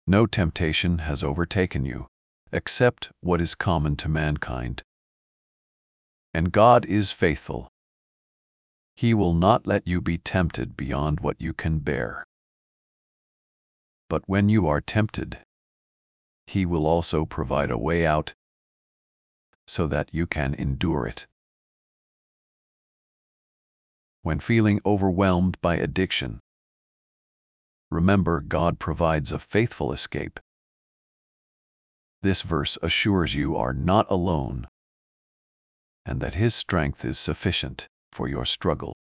No temptation has overtaken you, except what is common to mankind. And God is faithful. He will not let you be tempted beyond what you can bear. But when you are tempted, He will also provide a way out so that you can endure it. When feeling overwhelmed by addiction, remember God provides a faithful escape. This verse assures you are not alone and that His strength is sufficient for your struggle.